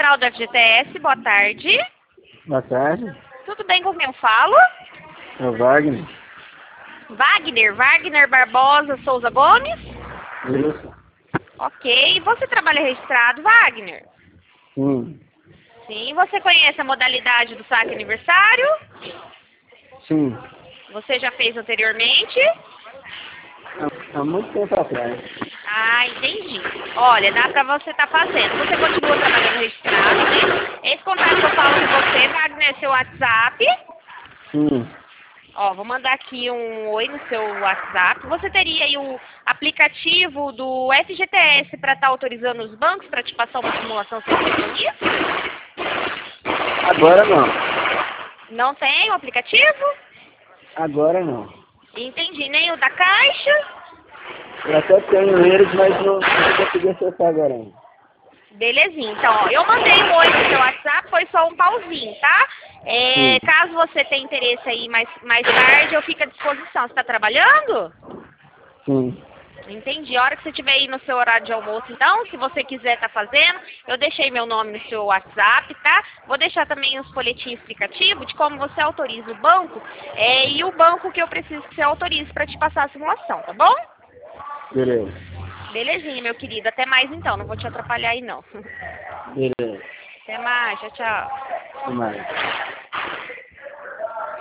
Central do FGTS, boa tarde. Boa tarde. Tudo bem com quem eu falo? É o Wagner. Wagner Barbosa Souza Gomes? Isso. Ok. Você trabalha registrado, Wagner? Sim. Sim. Você conhece a modalidade do saque aniversário? Sim. Você já fez anteriormente? Há muito tempo atrás. Ah, entendi. Olha, dá pra você estar fazendo. Você continua trabalhando registrado, né? Esse contato que eu falo com você, Wagner, é seu WhatsApp. Sim. Ó, vou mandar aqui um oi no seu WhatsApp. Você teria aí o aplicativo do FGTS para estar autorizando os bancos para te passar uma simulação sem compromisso? Agora não. Não tem o aplicativo? Agora não. Entendi. Nem o da Caixa? Eu até tenho eles, mas não consegui acessar agora ainda. Belezinha. Então, ó, eu mandei um oi no seu WhatsApp, foi só um pauzinho, tá? Sim. Caso você tenha interesse aí mais tarde, eu fico à disposição. Você está trabalhando? Sim. Entendi. A hora que você estiver aí no seu horário de almoço, então, se você quiser estar fazendo, eu deixei meu nome no seu WhatsApp, tá? Vou deixar também os folhetinhos explicativos de como você autoriza o banco e o banco que eu preciso que você autorize para te passar a simulação, tá bom? Beleza. Belezinha, meu querido. Até mais então. Não vou te atrapalhar aí, não. Beleza. Até mais. Tchau, tchau. Até mais.